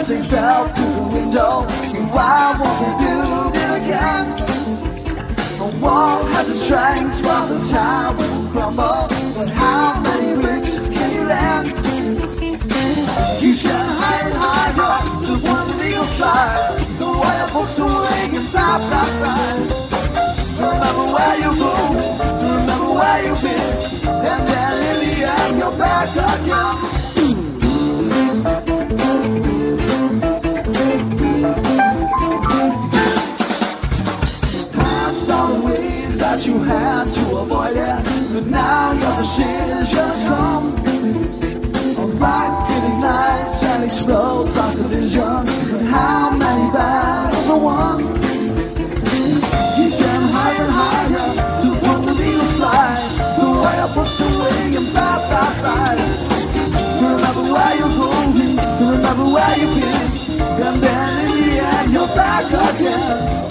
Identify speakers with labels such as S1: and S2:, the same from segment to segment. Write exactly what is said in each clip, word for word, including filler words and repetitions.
S1: things out through the window. Why won't we build it again? The wall has its strength while the tower will crumble. But how many bricks can you land? You shall hide and hide up to one legal side. The wire books away and side by side. Remember where you go, remember where you've been, and then in the end you're back again. Past all the ways that you had to avoid it, but now your decisions come. Alright, it ignites and explodes our division, but how many battles are won? You can hide and higher to one the legal side. The way I put away and side by side. Remember where you're going, remember where you've been, and then in the end you're back again.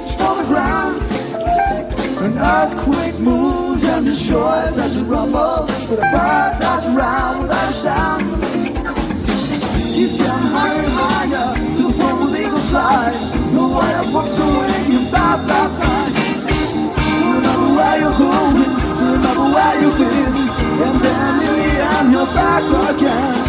S1: from the ground. An earthquake moves and destroys as it rumbles, but a bird flies around without a sound. Keeps getting higher and higher to the point where the eagle flies. The wire walks away and bye bye bye. Remember where you're going, remember where you've been, and then in the end you're back again.